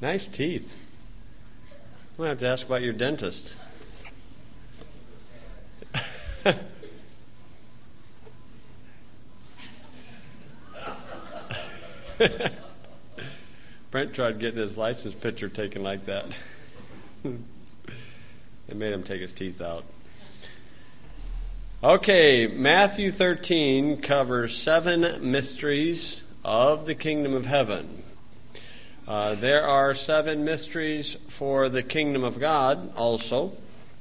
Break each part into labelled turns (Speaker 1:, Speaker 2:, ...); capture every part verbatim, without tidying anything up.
Speaker 1: Nice teeth. I'm going to have to ask about your dentist. Brent tried getting his license picture taken like that. It made him take his teeth out. Okay, Matthew thirteen covers seven mysteries of the kingdom of heaven. Uh, there are seven mysteries for the kingdom of God also.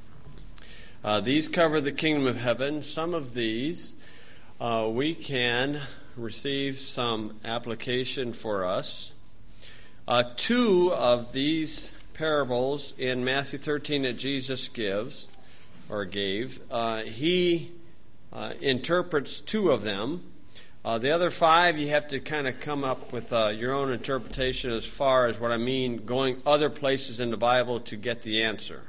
Speaker 1: Uh, these cover the kingdom of heaven. Some of these uh, we can receive some application for us. Uh, two of these parables in Matthew thirteen that Jesus gives or gave, uh, he uh, interprets two of them. Uh, the other five, you have to kind of come up with uh, your own interpretation as far as what I mean, going other places in the Bible to get the answer.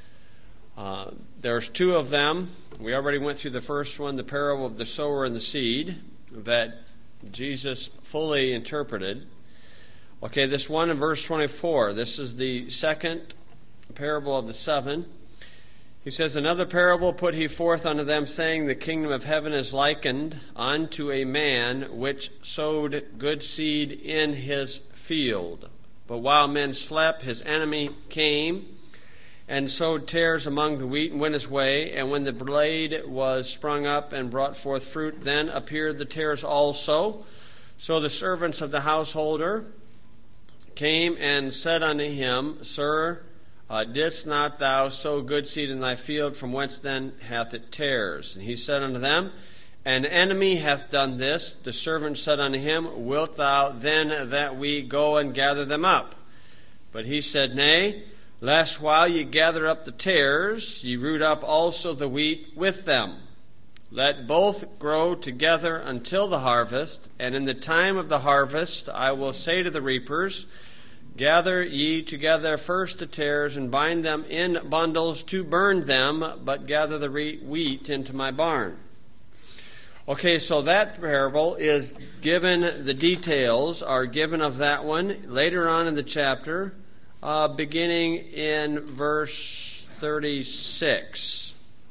Speaker 1: Uh, there's two of them. We already went through the first one, the parable of the sower and the seed, that Jesus fully interpreted. Okay, this one in verse twenty-four, this is the second parable of the seven. He says, "Another parable put he forth unto them, saying, The kingdom of heaven is likened unto a man which sowed good seed in his field. But while men slept, his enemy came and sowed tares among the wheat and went his way. And when the blade was sprung up and brought forth fruit, then appeared the tares also. So the servants of the householder came and said unto him, Sir, uh, didst not thou sow good seed in thy field? From whence then hath it tares? And he said unto them, An enemy hath done this. The servant said unto him, Wilt thou then that we go and gather them up? But he said, Nay, lest while ye gather up the tares, ye root up also the wheat with them. Let both grow together until the harvest. And in the time of the harvest I will say to the reapers, Gather ye together first the tares, and bind them in bundles to burn them, but gather the wheat into my barn." Okay, so that parable is given, the details are given of that one later on in the chapter, uh, beginning in verse thirty-six.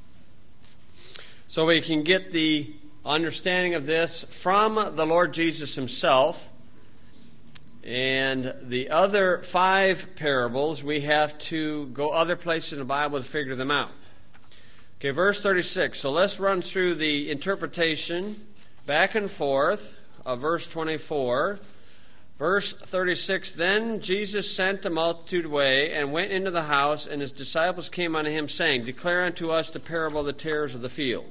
Speaker 1: So we can get the understanding of this from the Lord Jesus himself. And the other five parables, we have to go other places in the Bible to figure them out. Okay, verse thirty-six. So let's run through the interpretation back and forth of verse twenty-four. Verse thirty-six, "Then Jesus sent the multitude away and went into the house, and his disciples came unto him, saying, Declare unto us the parable of the tares of the field."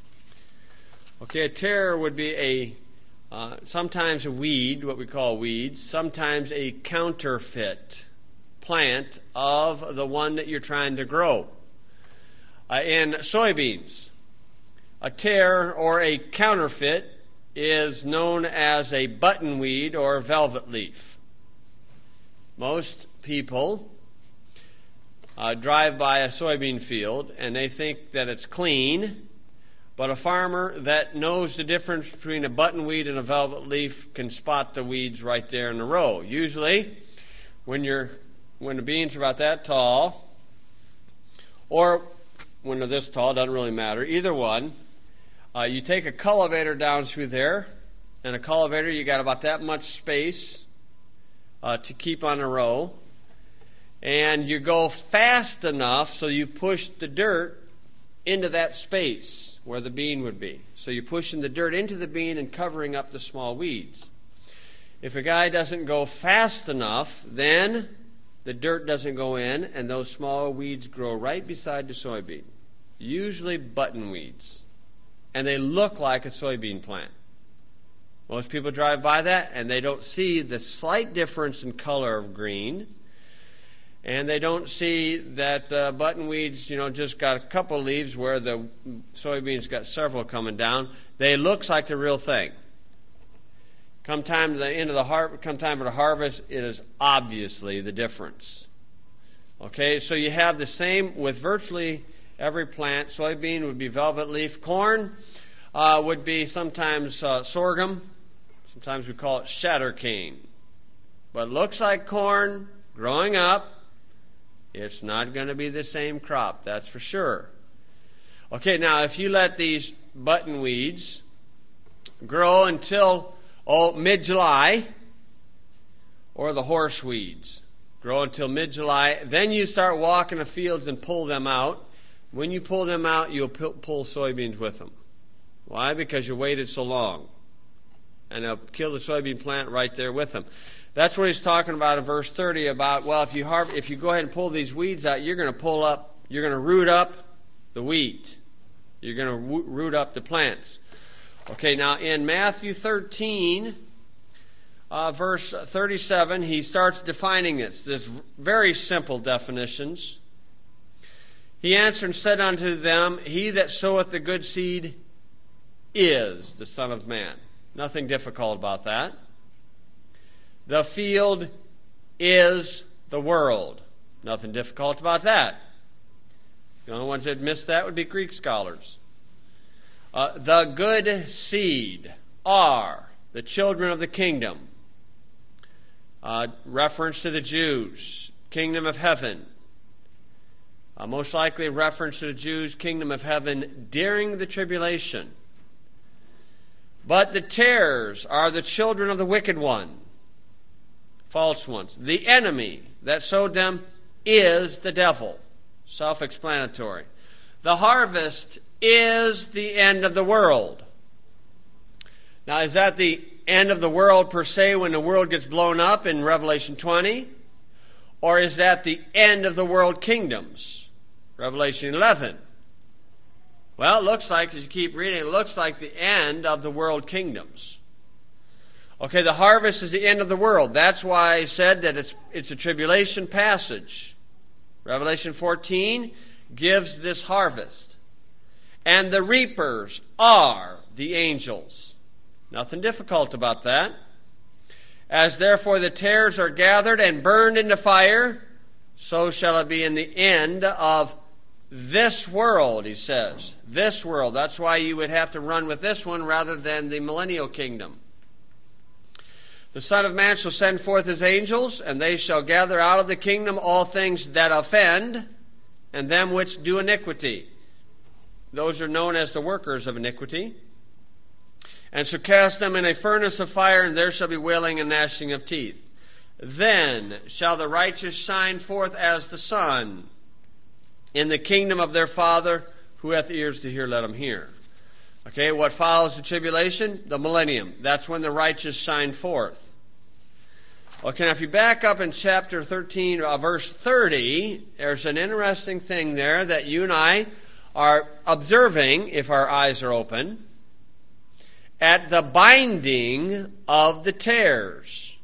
Speaker 1: Okay, a tare would be a Uh, sometimes a weed, what we call weeds, sometimes a counterfeit plant of the one that you're trying to grow. Uh, in soybeans, a tare or a counterfeit is known as a buttonweed or velvet leaf. Most people uh, drive by a soybean field and they think that it's clean. But a farmer that knows the difference between a buttonweed and a velvet leaf can spot the weeds right there in the row. Usually, when you're when the beans are about that tall, or when they're this tall, doesn't really matter. Either one, uh, you take a cultivator down through there, and a cultivator, you got about that much space uh, to keep on a row, and you go fast enough so you push the dirt into that space where the bean would be. So you're pushing the dirt into the bean and covering up the small weeds. If a guy doesn't go fast enough, then the dirt doesn't go in and those small weeds grow right beside the soybean. Usually button weeds. And they look like a soybean plant. Most people drive by that and they don't see the slight difference in color of green. And they don't see that uh, buttonweeds, you know, just got a couple leaves where the soybeans got several coming down. They looks like the real thing. Come time to the end of the har- come time for the harvest, it is obviously the difference. Okay, so you have the same with virtually every plant. Soybean would be velvet leaf. Corn uh, would be sometimes uh, sorghum. Sometimes we call it shatter cane. But it looks like corn. growing up, it's not going to be the same crop, that's for sure. Okay, now if you let these button weeds grow until, oh, mid-July, or the horse weeds grow until mid-July, then you start walking the fields and pull them out. When you pull them out, you'll pull soybeans with them. Why? Because you waited so long. And they'll kill the soybean plant right there with them. That's what he's talking about in verse thirty about, well, if you har- if you go ahead and pull these weeds out, you're going to pull up, you're going to root up the wheat. You're going to wo- root up the plants. Okay, now in Matthew thirteen, uh, verse thirty-seven, he starts defining this. There's very simple definitions. He answered and said unto them, He that soweth the good seed is the Son of Man. Nothing difficult about that. The field is the world. Nothing difficult about that. The only ones that miss that would be Greek scholars. Uh, the good seed are the children of the kingdom. Uh, reference to the Jews, kingdom of heaven. Uh, most likely reference to the Jews' kingdom of heaven during the tribulation. But the tares are the children of the wicked one, false ones. The enemy that sowed them is the devil. Self-explanatory. The harvest is the end of the world. Now, is that the end of the world per se when the world gets blown up in Revelation twenty? Or is that the end of the world kingdoms? Revelation eleven. Well, it looks like, as you keep reading, it looks like the end of the world kingdoms. Okay, the harvest is the end of the world. That's why I said that it's, it's a tribulation passage. Revelation fourteen gives this harvest. And the reapers are the angels. Nothing difficult about that. As therefore the tares are gathered and burned into fire, so shall it be in the end of this world, he says. This world. That's why you would have to run with this one rather than the millennial kingdom. The Son of Man shall send forth his angels, and they shall gather out of the kingdom all things that offend, and them which do iniquity. Those are known as the workers of iniquity. And shall cast them in a furnace of fire, and there shall be wailing and gnashing of teeth. Then shall the righteous shine forth as the sun in the kingdom of their Father. Who hath ears to hear, let him hear. Okay, what follows the tribulation? The millennium. That's when the righteous shine forth. Okay, now if you back up in chapter thirteen, uh, verse thirty, there's an interesting thing there that you and I are observing, if our eyes are open, at the binding of the tares.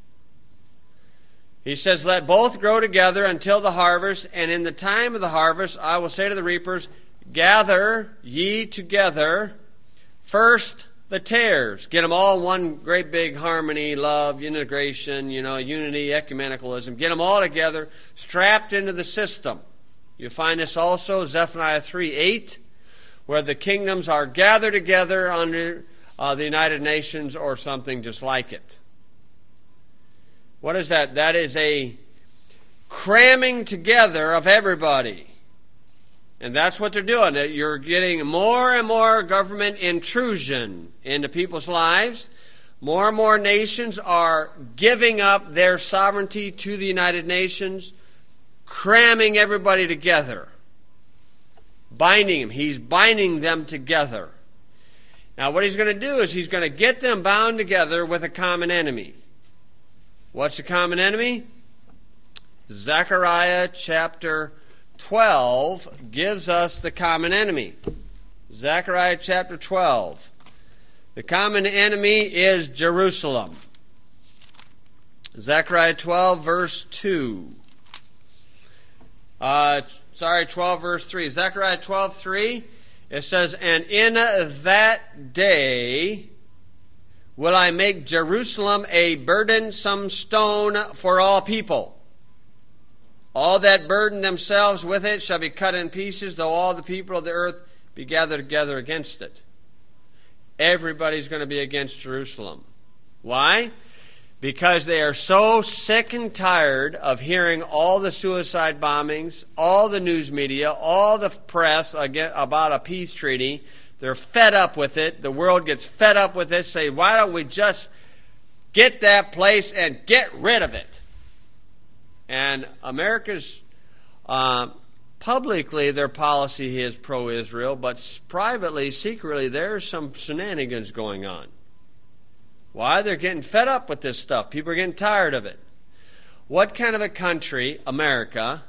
Speaker 1: He says, let both grow together until the harvest, and in the time of the harvest I will say to the reapers, gather ye together first the tares. Get them all in one great big harmony, love, integration, you know, unity, ecumenicalism. Get them all together, strapped into the system. You find this also, Zephaniah three eight, where the kingdoms are gathered together under uh, the United Nations or something just like it. What is that? That is a cramming together of everybody. And that's what they're doing. You're getting more and more government intrusion into people's lives. More and more nations are giving up their sovereignty to the United Nations, cramming everybody together, binding them. He's binding them together. Now what he's going to do is he's going to get them bound together with a common enemy. What's the common enemy? Zechariah chapter twelve gives us the common enemy. Zechariah chapter twelve. The common enemy is Jerusalem. Zechariah twelve verse two. Uh, sorry, twelve verse three. Zechariah twelve three. It says, and in that day will I make Jerusalem a burdensome stone for all people. All that burden themselves with it shall be cut in pieces, though all the people of the earth be gathered together against it. Everybody's going to be against Jerusalem. Why? because they are so sick and tired of hearing all the suicide bombings, all the news media, all the press about a peace treaty. They're fed up with it. The world gets fed up with it. Say, why don't we just get that place and get rid of it? And America's, uh, publicly, their policy is pro-Israel, but privately, secretly, there's some shenanigans going on. Why? They're getting fed up with this stuff. People are getting tired of it. What kind of a country, America,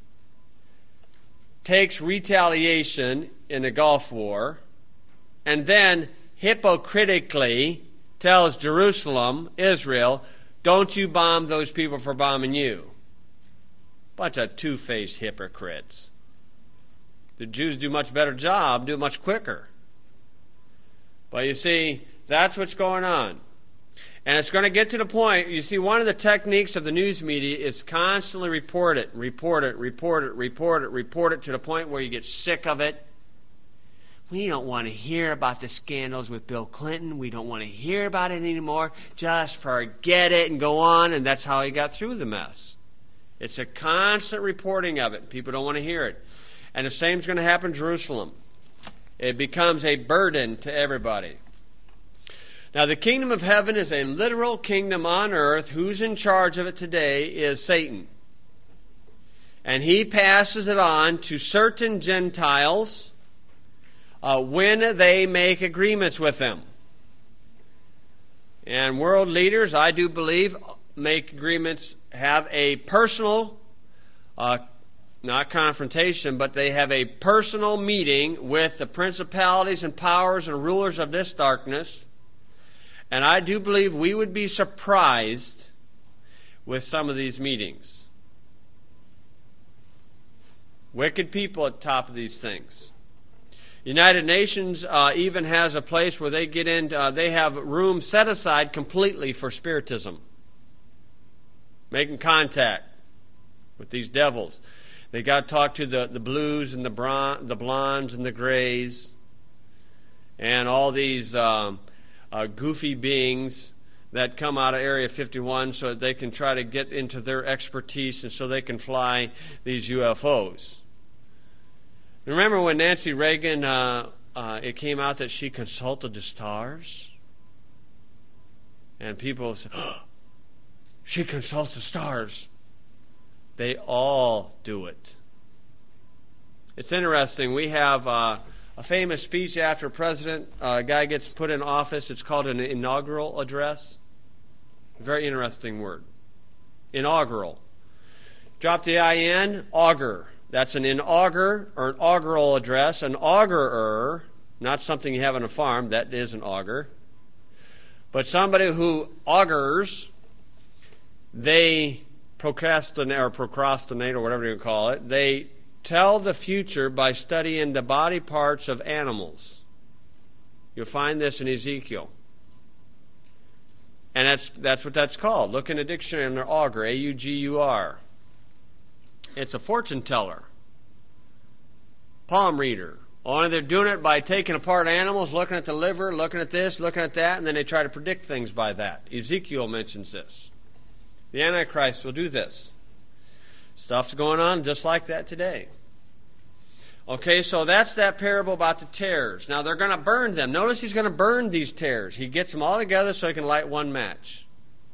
Speaker 1: takes retaliation in a Gulf War and then hypocritically tells Jerusalem, Israel, don't you bomb those people for bombing you? Bunch of two-faced hypocrites. The Jews do a much better job, do it much quicker. But you see, that's what's going on. And it's going to get to the point, you see, one of the techniques of the news media is constantly report it, report it, report it, report it, report it, to the point where you get sick of it. We don't want to hear about the scandals with Bill Clinton. We don't want to hear about it anymore. Just forget it and go on, and that's how he got through the mess. It's a constant reporting of it. People don't want to hear it. And the same is going to happen in Jerusalem. It becomes a burden to everybody. Now, the kingdom of heaven is a literal kingdom on earth. Who's in charge of it today is Satan. And he passes it on to certain Gentiles uh, when they make agreements with them. And world leaders, I do believe, make agreements, have a personal, uh, not confrontation, but they have a personal meeting with the principalities and powers and rulers of this darkness. And I do believe we would be surprised with some of these meetings. Wicked people at the top of these things. United Nations uh, even has a place where they get in, uh, they have room set aside completely for spiritism. Making contact with these devils. They got to talk to the, the blues and the, bron- the blondes and the grays and all these um, uh, goofy beings that come out of Area fifty-one so that they can try to get into their expertise and so they can fly these U F Os. Remember when Nancy Reagan, uh, uh, it came out that she consulted the stars? And people said, oh, she consults the stars. They all do it. It's interesting. We have uh, a famous speech after a president, uh, a guy gets put in office. It's called an inaugural address. Very interesting word. Inaugural. Drop the I N, augur. That's an inaugur or an augural address. An augurer, not something you have on a farm, that is an augur. But somebody who augurs, they procrastinate or procrastinate or whatever you call it. They tell the future by studying the body parts of animals. You'll find this in Ezekiel. And that's that's what that's called. Look in the dictionary under augur, A U G U R. It's a fortune teller. Palm reader. Only they're doing it by taking apart animals, looking at the liver, looking at this, looking at that, and then they try to predict things by that. Ezekiel mentions this. The Antichrist will do this. Stuff's going on just like that today. Okay, so that's that parable about the tares. Now they're going to burn them. Notice he's going to burn these tares. He gets them all together so he can light one match.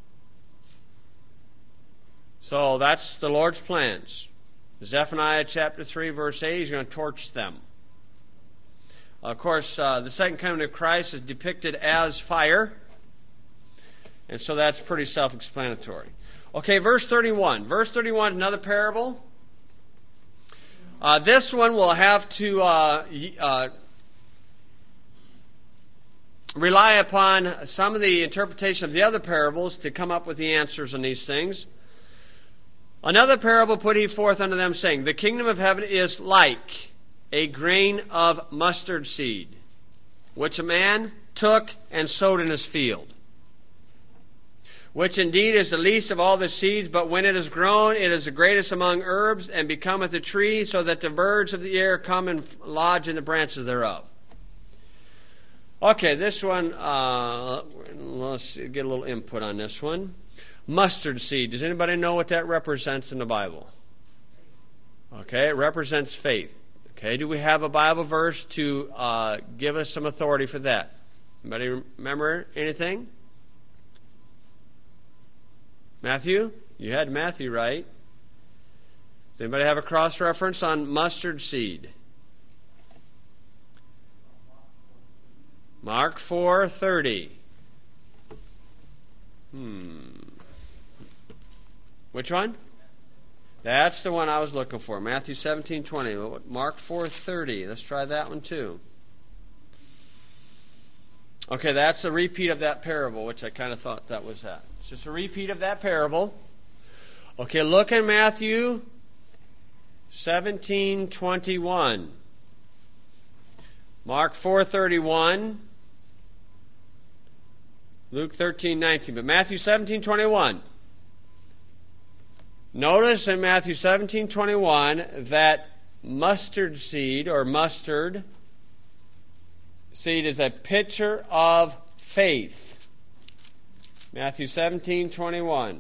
Speaker 1: So that's the Lord's plans. Zephaniah chapter three, verse eight, he's going to torch them. Of course, uh, the second coming of Christ is depicted as fire. And so that's pretty self-explanatory. Okay, verse thirty-one. Verse thirty-one, another parable. Uh, this one will have to uh, uh, rely upon some of the interpretation of the other parables to come up with the answers on these things. Another parable put he forth unto them, saying, the kingdom of heaven is like a grain of mustard seed, which a man took and sowed in his field, which indeed is the least of all the seeds, but when it is grown, it is the greatest among herbs, and becometh a tree, so that the birds of the air come and lodge in the branches thereof. Okay, this one, uh, let's get a little input on this one. mustard seed. Does anybody know what that represents in the Bible? Okay, it represents faith. Okay, do we have a Bible verse to uh, give us some authority for that? Anybody remember anything? Matthew? You had Matthew right. Does anybody have a cross-reference on mustard seed? Mark four thirty. Hmm. Which one? That's the one I was looking for. Matthew seventeen twenty. Mark four thirty. Let's try that one too. Okay, that's a repeat of that parable, which I kind of thought that was that. It's just a repeat of that parable. Okay, look in Matthew seventeen twenty-one. Mark four thirty-one. Luke thirteen nineteen. But Matthew seventeen twenty-one. Notice in Matthew seventeen twenty-one that mustard seed or mustard seed is a picture of faith. Matthew seventeen twenty-one.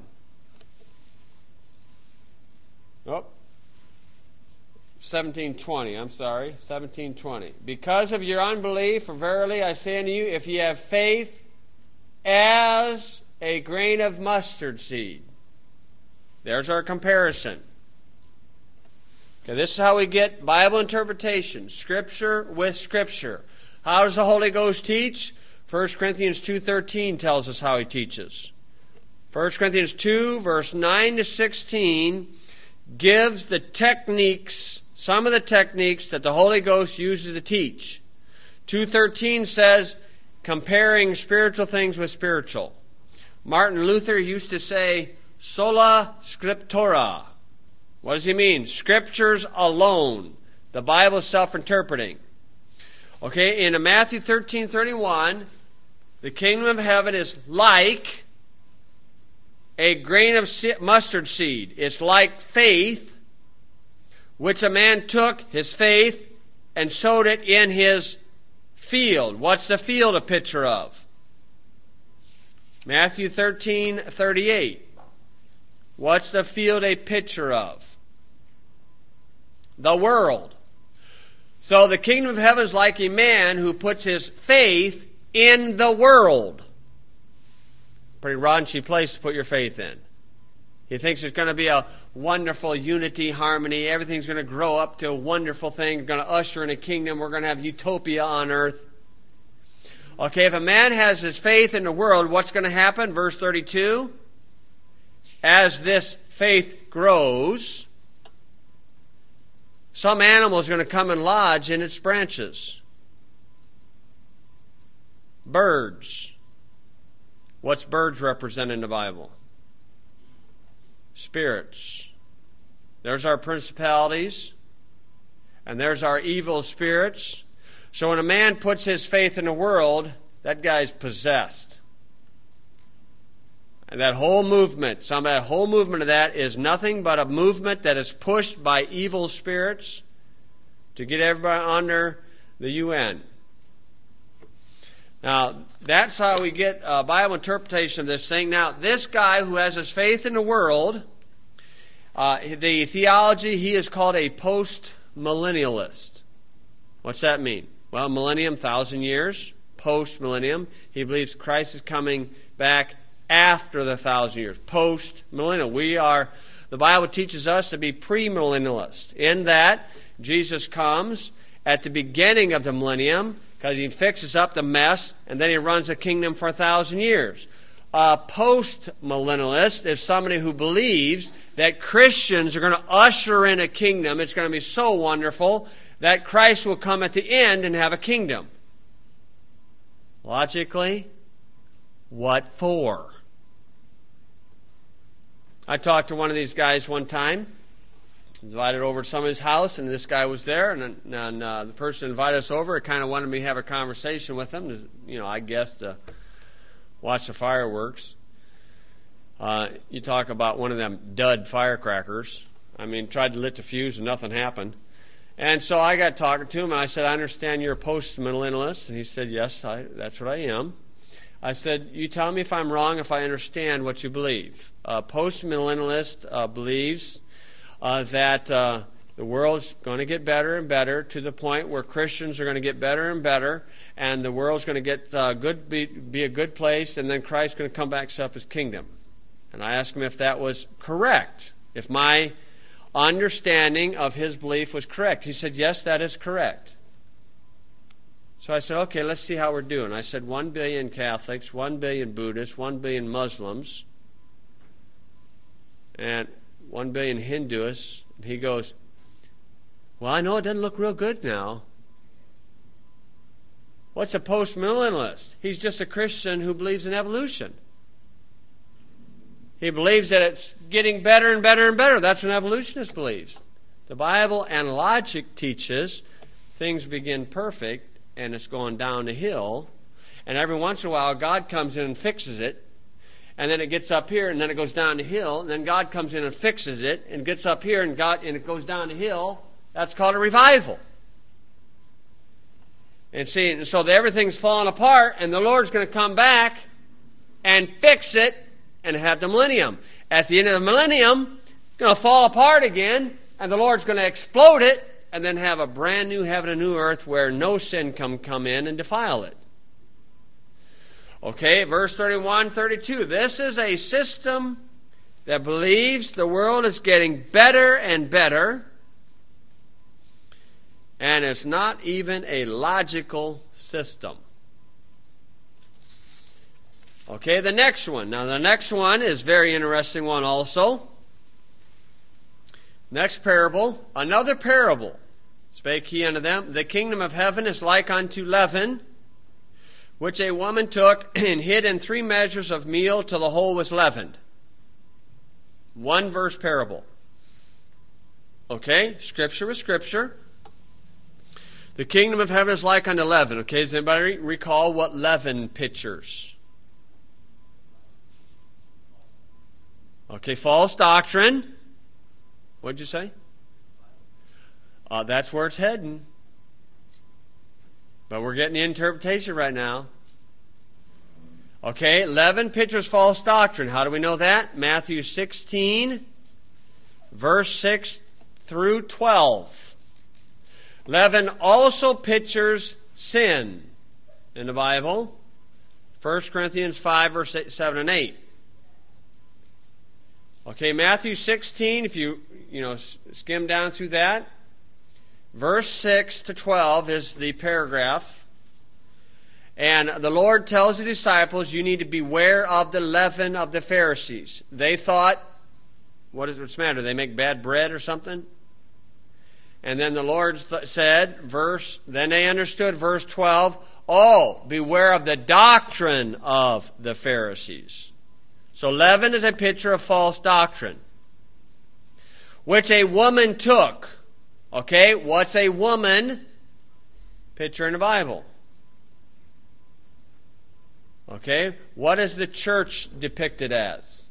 Speaker 1: Oh, seventeen twenty, I'm sorry, seventeen twenty. Because of your unbelief, for verily I say unto you, if ye have faith as a grain of mustard seed. There's our comparison. Okay, this is how we get Bible interpretation, Scripture with Scripture. How does the Holy Ghost teach? First Corinthians two thirteen tells us how He teaches. First Corinthians two, verse nine to sixteen, gives the techniques, some of the techniques that the Holy Ghost uses to teach. two thirteen says, comparing spiritual things with spiritual. Martin Luther used to say, sola scriptura. What does he mean? Scriptures alone. The Bible is self-interpreting. Okay, in Matthew thirteen thirty-one, the kingdom of heaven is like a grain of mustard seed. It's like faith, which a man took, his faith, and sowed it in his field. What's the field a picture of? Matthew thirteen thirty-eight. What's the field a picture of? The world. So the kingdom of heaven is like a man who puts his faith in the world. Pretty raunchy place to put your faith in. He thinks it's going to be a wonderful unity, harmony. Everything's going to grow up to a wonderful thing. We're going to usher in a kingdom. We're going to have utopia on earth. Okay, if a man has his faith in the world, what's going to happen? Verse thirty-two. As this faith grows, some animal is going to come and lodge in its branches. Birds. What's birds represent in the Bible? Spirits. There's our principalities, and there's our evil spirits. So when a man puts his faith in the world, that guy's possessed. And that whole movement, some of that whole movement of that is nothing but a movement that is pushed by evil spirits to get everybody under the U N. Now, that's how we get a Bible interpretation of this thing. Now, this guy who has his faith in the world, uh, the theology, he is called a post-millennialist. What's that mean? Well, millennium, thousand years. Post-millennium, he believes Christ is coming back after the thousand years. Post-millennial. We are, the Bible teaches us to be premillennialist, in that Jesus comes at the beginning of the millennium because he fixes up the mess and then he runs a kingdom for a thousand years. A post-millennialist is somebody who believes that Christians are going to usher in a kingdom. It's going to be so wonderful that Christ will come at the end and have a kingdom. Logically, what for? I talked to one of these guys one time. Invited over to somebody's house, and this guy was there, and, and uh, the person invited us over. Kind of wanted me to have a conversation with him, you know, I guess to watch the fireworks. Uh, you talk about one of them dud firecrackers. I mean, tried to lit the fuse and nothing happened. And so I got talking to him, and I said, I understand you're a post-millennialist. And he said, yes, I, that's what I am. I said, you tell me if I'm wrong, if I understand what you believe. A post-millennialist uh, believes uh, that uh, the world's going to get better and better to the point where Christians are going to get better and better, and the world's going to get uh, good, be, be a good place, and then Christ's going to come back and set up his kingdom. And I asked him if that was correct, if my understanding of his belief was correct. He said, yes, that is correct. So I said, okay, let's see how we're doing. I said, one billion Catholics, one billion Buddhists, one billion Muslims, and one billion Hindus. And he goes, well, I know it doesn't look real good now. What's a post-millennialist? He's just a Christian who believes in evolution. He believes that it's getting better and better and better. That's what an evolutionist believes. The Bible and logic teaches things begin perfect and it's going down the hill. And every once in a while, God comes in and fixes it. And then it gets up here, and then it goes down the hill. And then God comes in and fixes it, and gets up here, and God and it goes down the hill. That's called a revival. And see, and so everything's falling apart, and the Lord's going to come back and fix it and have the millennium. At the end of the millennium, it's going to fall apart again, and the Lord's going to explode it, and then have a brand new heaven and new earth where no sin can come in and defile it. Okay, verse thirty-one, thirty-two. This is a system that believes the world is getting better and better, and it's not even a logical system. Okay, the next one. Now, the next one is a very interesting one also. Next parable, another parable. Spake he unto them, the kingdom of heaven is like unto leaven, which a woman took and hid in three measures of meal till the whole was leavened. One verse parable. Okay, scripture with scripture. The kingdom of heaven is like unto leaven. Okay, does anybody recall what leaven pictures? Okay, false doctrine. What'd you say? Uh, that's where it's heading. But we're getting the interpretation right now. Okay, leaven pictures false doctrine. How do we know that? Matthew sixteen, verse six through twelve. Leaven also pictures sin in the Bible. First Corinthians five, verse eight, seven and eight. Okay, Matthew sixteen, if you, you know, skim down through that, verse six to twelve is the paragraph. And the Lord tells the disciples, you need to beware of the leaven of the Pharisees. They thought, what is what's the matter? They make bad bread or something? And then the Lord th- said, verse, then they understood, verse twelve, oh, beware of the doctrine of the Pharisees. So leaven is a picture of false doctrine, which a woman took. Okay, what's a woman? Picture in the Bible. Okay, what is the church depicted as?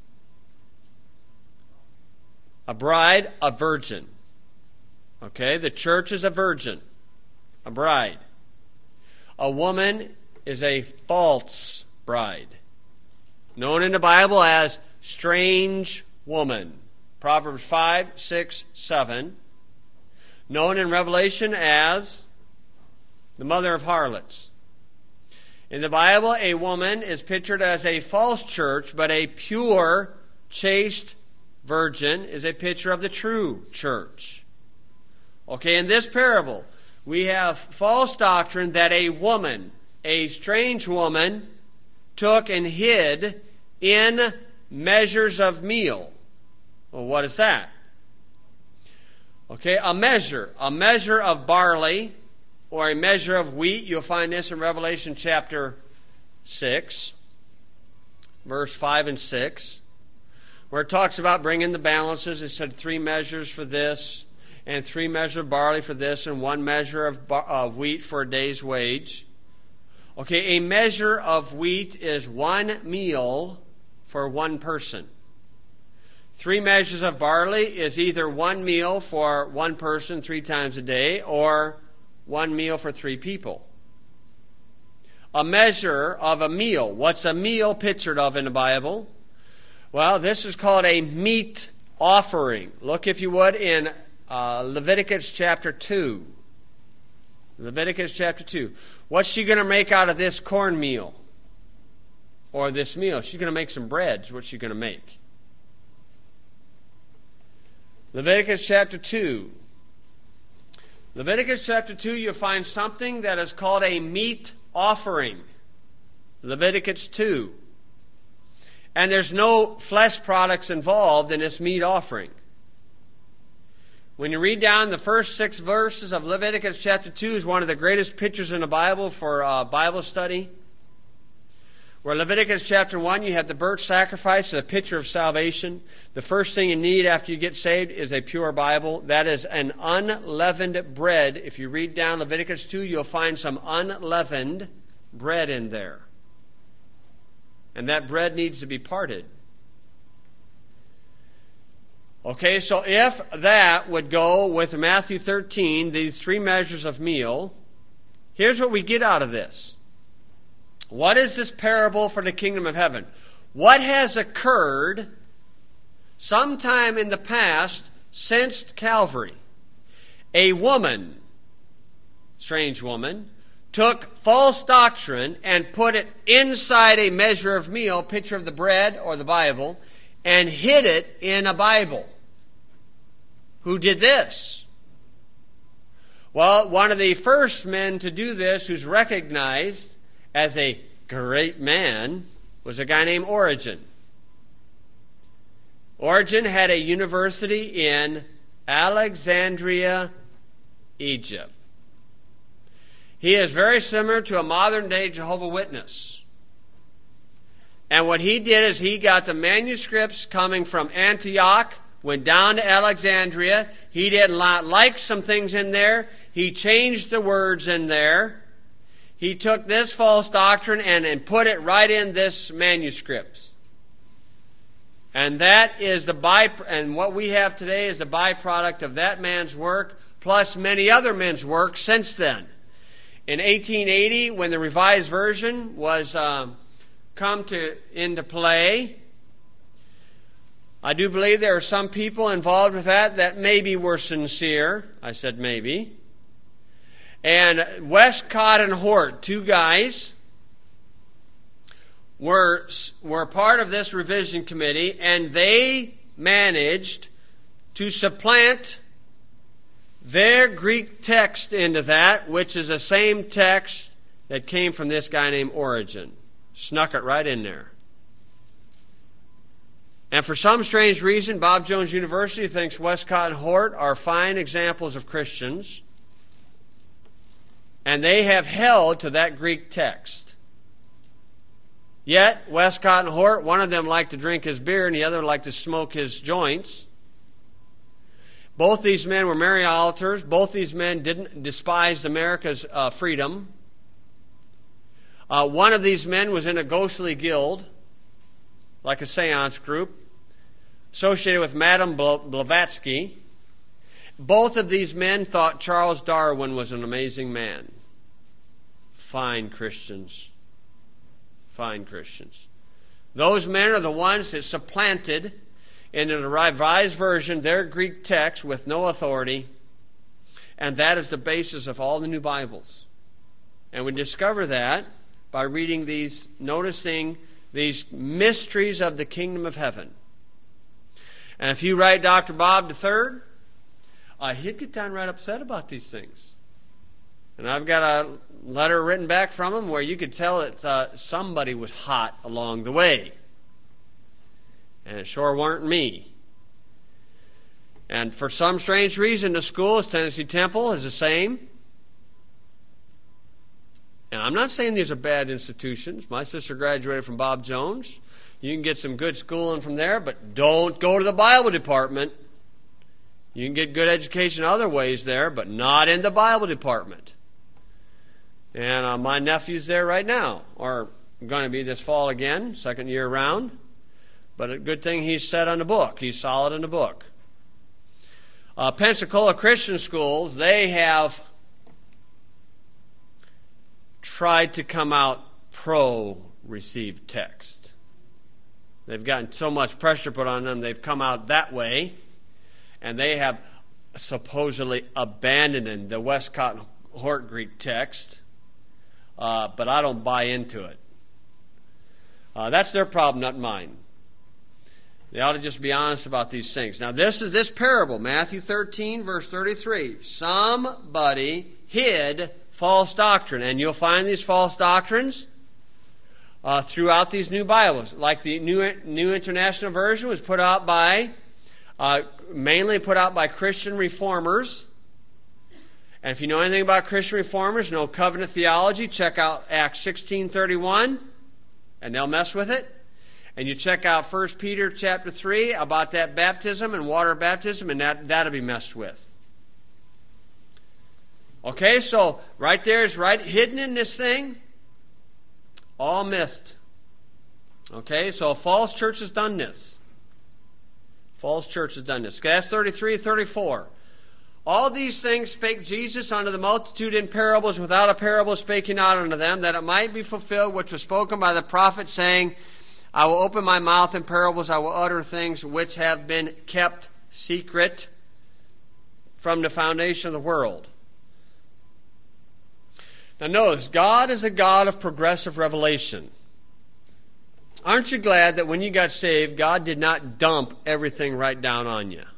Speaker 1: A bride, a virgin. Okay, the church is a virgin, a bride. A woman is a false bride, known in the Bible as strange woman. Proverbs five, six, seven. Known in Revelation as the mother of harlots. In the Bible, a woman is pictured as a false church, but a pure, chaste virgin is a picture of the true church. Okay, in this parable, we have false doctrine that a woman, a strange woman, took and hid in measures of meal. Well, what is that? Okay, a measure, a measure of barley or a measure of wheat. You'll find this in Revelation chapter six, verse five and six, where it talks about bringing the balances. It said three measures for this, and three measures of barley for this, and one measure of, bar- of wheat for a day's wage. Okay, a measure of wheat is one meal for one person. Three measures of barley is either one meal for one person three times a day or one meal for three people. a measure of a meal. What's a meal pictured of in the Bible? Well, this is called a meat offering. Look, if you would, in uh, Leviticus chapter two. Leviticus chapter two. What's she going to make out of this cornmeal? Or this meal? She's going to make some breads. What's she going to make? Leviticus chapter two. Leviticus chapter two, you'll find something that is called a meat offering. Leviticus two. And there's no flesh products involved in this meat offering. When you read down the first six verses of Leviticus chapter two, is one of the greatest pictures in the Bible for uh, Bible study. Where Leviticus chapter one, you have the burnt sacrifice, a picture of salvation. The first thing you need after you get saved is a pure Bible. That is an unleavened bread. If you read down Leviticus two, you'll find some unleavened bread in there. And that bread needs to be parted. Okay, so if that would go with Matthew thirteen, these three measures of meal, here's what we get out of this. What is this parable for the kingdom of heaven? What has occurred sometime in the past since Calvary? A woman, strange woman, took false doctrine and put it inside a measure of meal, picture of the bread or the Bible, and hid it in a Bible. Who did this? Well, one of the first men to do this, who's recognized as a great man, was a guy named Origen. Origen had a university in Alexandria, Egypt. He is very similar to a modern-day Jehovah's Witness. And what he did is he got the manuscripts coming from Antioch, went down to Alexandria. He did not like some things in there. He changed the words in there. He took this false doctrine and, and put it right in this manuscripts. And that is the by and what we have today is the byproduct of that man's work, plus many other men's work since then. In eighteen eighty, when the Revised Version was um, come to into play, I do believe there are some people involved with that that maybe were sincere. I said maybe. And Westcott and Hort, two guys, were, were part of this revision committee, and they managed to supplant their Greek text into that, which is the same text that came from this guy named Origen. Snuck it right in there. And for some strange reason, Bob Jones University thinks Westcott and Hort are fine examples of Christians. And they have held to that Greek text. Yet, Westcott and Hort, one of them liked to drink his beer and the other liked to smoke his joints. Both these men were Mariolators. Both these men didn't despise America's uh, freedom. Uh, one of these men was in a ghostly guild, like a seance group, associated with Madame Blavatsky. Both of these men thought Charles Darwin was an amazing man. Fine Christians. Fine Christians. Those men are the ones that supplanted in the Revised Version their Greek text with no authority, and that is the basis of all the new Bibles. And we discover that by reading these, noticing these mysteries of the kingdom of heaven. And if you write Doctor Bob the Third, Uh, he'd get downright upset about these things. And I've got a letter written back from him where you could tell that uh, somebody was hot along the way. And it sure weren't me. And for some strange reason, the school, as Tennessee Temple, is the same. And I'm not saying these are bad institutions. My sister graduated from Bob Jones. You can get some good schooling from there, but don't go to the Bible department. You can get good education other ways there, but not in the Bible department. And uh, my nephew's there right now, or going to be this fall again, second year around. But a good thing he's set on the book. He's solid in the book. Uh, Pensacola Christian Schools, they have tried to come out pro-received text. They've gotten so much pressure put on them, they've come out that way, and they have supposedly abandoned the Westcott Hort Greek text, uh, but I don't buy into it. Uh, that's their problem, not mine. They ought to just be honest about these things. Now, this is this parable, Matthew thirteen, verse thirty-three. Somebody hid false doctrine, and you'll find these false doctrines uh, throughout these new Bibles. Like the New, New International Version was put out by, uh, mainly put out by Christian reformers. And if you know anything about Christian reformers, know covenant theology, check out Acts sixteen thirty-one, and they'll mess with it. And you check out First Peter chapter three about that baptism and water baptism, and that, that'll be messed with. Okay, so right there is right hidden in this thing, all missed. Okay, so a false church has done this. False church has done this. Okay, that's thirty-three, thirty-four. All these things spake Jesus unto the multitude in parables. Without a parable spake he not unto them, that it might be fulfilled which was spoken by the prophet, saying, I will open my mouth in parables, I will utter things which have been kept secret from the foundation of the world. Now notice, God is a God of progressive revelation. Aren't you glad that when you got saved, God did not dump everything right down on you?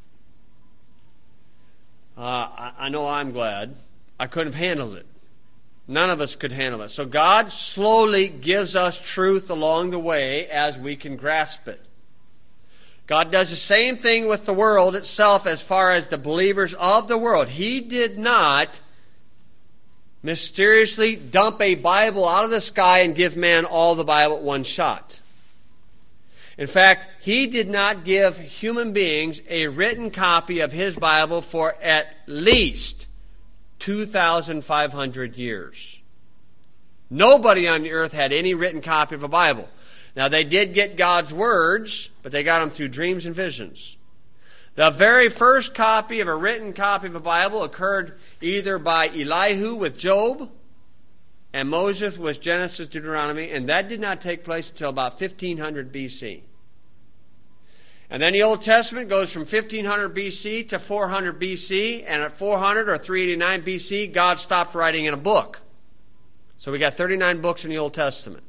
Speaker 1: Uh, I, I know I'm glad. I couldn't have handled it. None of us could handle it. So God slowly gives us truth along the way as we can grasp it. God does the same thing with the world itself as far as the believers of the world. He did not mysteriously dump a Bible out of the sky and give man all the Bible at one shot. In fact, He did not give human beings a written copy of His Bible for at least two thousand five hundred years. Nobody on the earth had any written copy of a Bible. Now, they did get God's words, but they got them through dreams and visions. The very first copy of a written copy of a Bible occurred either by Elihu with Job and Moses with Genesis, Deuteronomy, and that did not take place until about fifteen hundred B C. And then the Old Testament goes from fifteen hundred B C to four hundred B C, and at four hundred or three eighty-nine B C, God stopped writing in a book. So we got thirty-nine books in the Old Testament.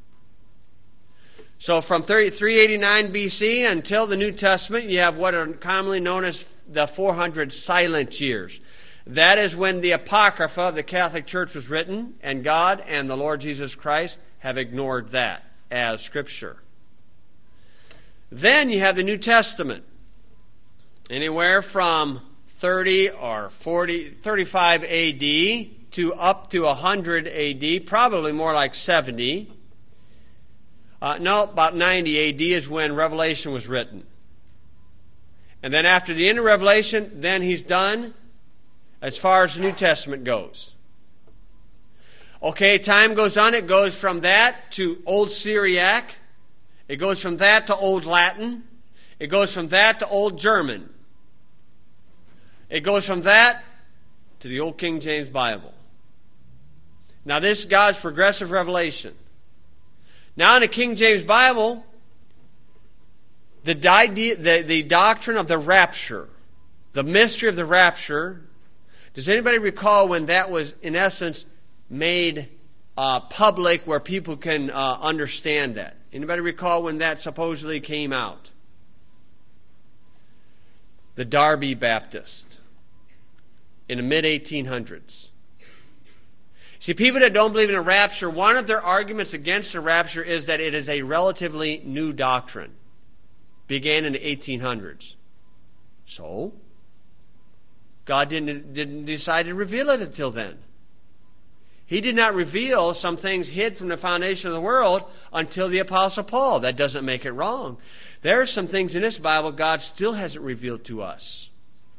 Speaker 1: So from three eighty-nine B C until the New Testament, you have what are commonly known as the four hundred silent years. That is when the Apocrypha of the Catholic Church was written, and God and the Lord Jesus Christ have ignored that as Scripture. Then you have the New Testament. Anywhere from thirty or forty, thirty-five A D to up to one hundred A D, probably more like seventy. Uh, no, about ninety A D is when Revelation was written. And then after the end of Revelation, then he's done as far as the New Testament goes. Okay, time goes on. It goes from that to Old Syriac. It goes from that to Old Latin. It goes from that to Old German. It goes from that to the Old King James Bible. Now this is God's progressive revelation. Now in the King James Bible, the, the, the doctrine of the rapture, the mystery of the rapture, does anybody recall when that was in essence made uh, public where people can uh, understand that? Anybody recall when that supposedly came out? The Darby Baptist in the mid eighteen hundreds. See, people that don't believe in a rapture, one of their arguments against the rapture is that it is a relatively new doctrine. Began in the eighteen hundreds. So, God didn't, didn't decide to reveal it until then. He did not reveal some things hid from the foundation of the world until the Apostle Paul. That doesn't make it wrong. There are some things in this Bible God still hasn't revealed to us.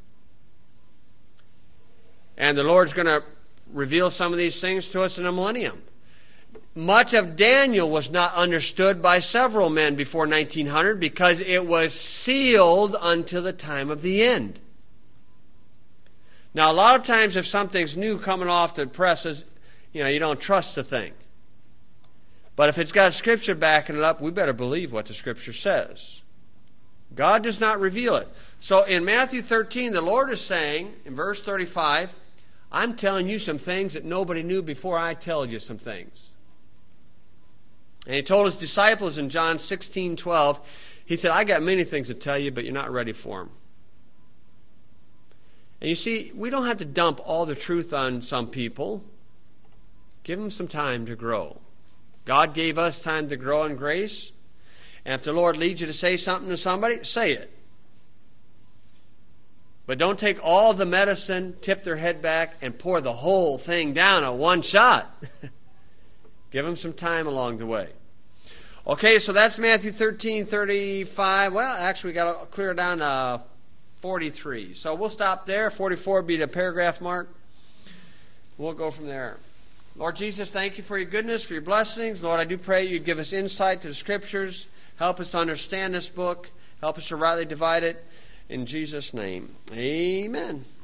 Speaker 1: And the Lord's going to reveal some of these things to us in a millennium. Much of Daniel was not understood by several men before nineteen hundred because it was sealed until the time of the end. Now, a lot of times if something's new coming off the presses, you know, you don't trust the thing. But if it's got Scripture backing it up, we better believe what the Scripture says. God does not reveal it. So in Matthew thirteen, the Lord is saying, in verse thirty-five, I'm telling you some things that nobody knew before I tell you some things. And he told his disciples in John sixteen twelve, he said, I got many things to tell you, but you're not ready for them. And you see, we don't have to dump all the truth on some people. Give them some time to grow. God gave us time to grow in grace. And if the Lord leads you to say something to somebody, say it. But don't take all the medicine, tip their head back, and pour the whole thing down at one shot. Give them some time along the way. Okay, so that's Matthew thirteen, thirty-five. Well, actually, we got to clear down to forty-three. So we'll stop there. forty-four would be the paragraph mark. We'll go from there. Lord Jesus, thank you for your goodness, for your blessings. Lord, I do pray you'd give us insight to the Scriptures. Help us to understand this book. Help us to rightly divide it. In Jesus' name, amen.